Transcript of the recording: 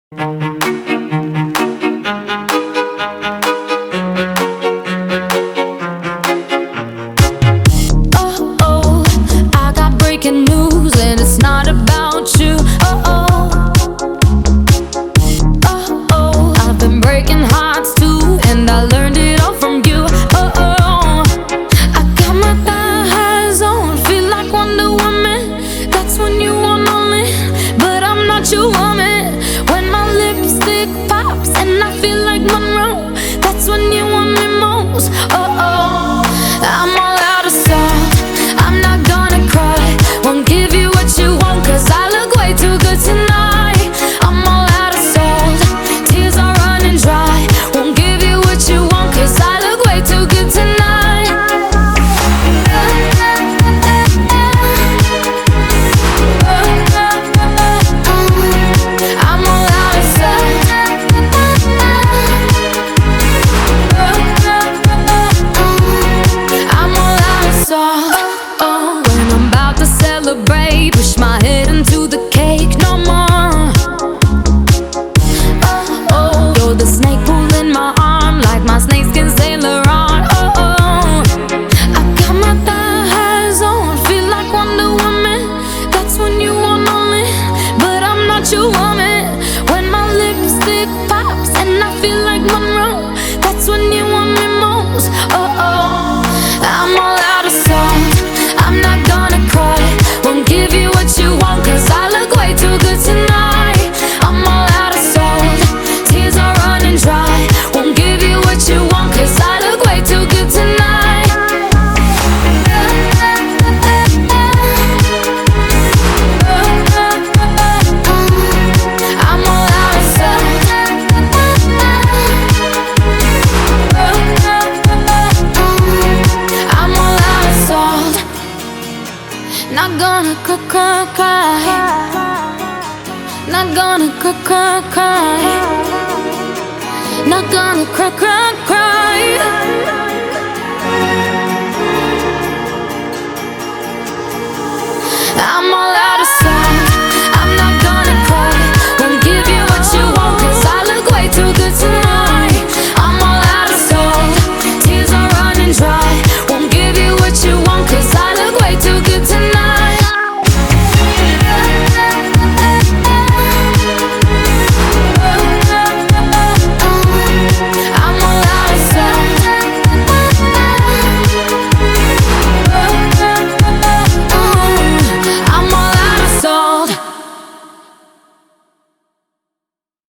Oh, I got breaking news and it's not about you. I've been breaking hearts too, and I learned it all from you. I got my thighs on, feel like Wonder Woman. That's when you want only, but I'm not your woman. When my lipstick pops and I feel like Monroe, that's when you want me most. I'm all out of salt, I'm not gonna cry. Won't give you what you want, cause I look way too good tonight. I'm all out of salt, tears are running dry. Won't give you what you want, cause I look way too good tonight. I'm all out of salt, I'm all out of salt. When I'm about to celebrate, push my head into the cake no more. You're the snake pulling my arm, like my snakeskin Sailor on. I got my thighs on, feel like Wonder Woman. That's when you want only, but I'm not your woman. When my lipstick pops and I feel like Monroe, that's when you want me most. I'm all out of salt, I'm not gonna cry. Won't give you what you want, cause I look way too good tonight. I'm all out of salt, tears are running dry. Won't give you what you want, cause I look way too good tonight. I'm all out of salt, I'm all out of salt. Not gonna cry. Not gonna cry. Not gonna cry. I'm all out of salt.